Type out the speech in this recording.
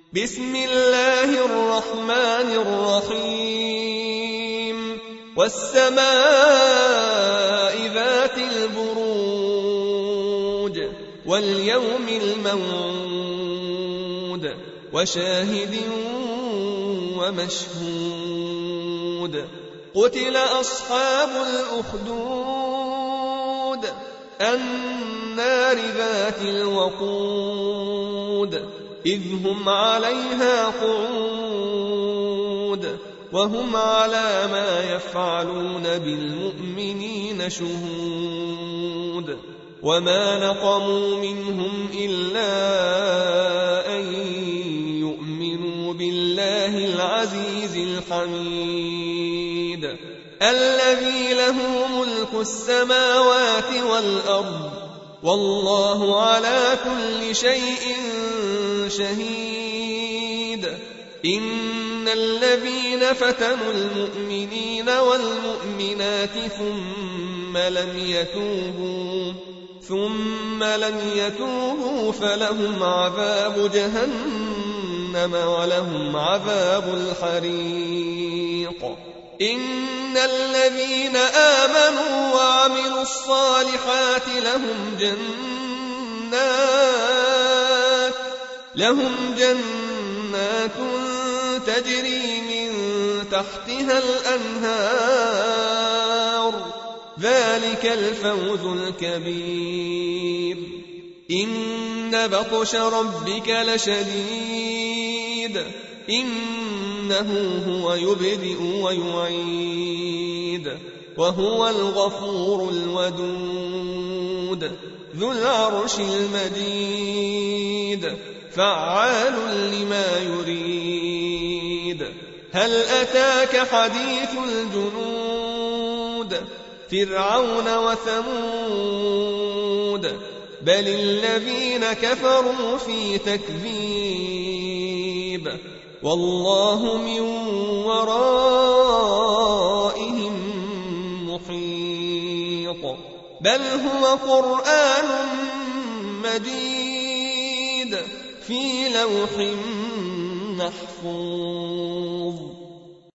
بسم الله الرحمن الرحيم والسماء ذات البروج واليوم الموعود وشاهد ومشهود قتل أصحاب الأخدود النار ذات الوقود إذ هم عليها قعود وهم على ما يفعلون بالمؤمنين شهود وما نقموا منهم إلا أن يؤمنوا بالله العزيز الحميد الذي له ملك السماوات والأرض والله على كل شيء شهيد إن الذين فتنوا المؤمنين والمؤمنات ثم لم يتوبوا فلهم عذاب جهنم ولهم عذاب الحريق إن الذين آمنوا وعملوا الصالحات لهم جنات تجري من تحتها الأنهار ذلك الفوز الكبير إن بطش ربك لشديد إنه هو يبدئ ويعيد وهو الغفور الودود ذو العرش المجيد فعال لما يريد هل أتاك حديث الجنود فرعون وثمود بل الذين كفروا في تكذيب والله من ورائهم محيط بل هو قرآن مجيد في لوح محفوظ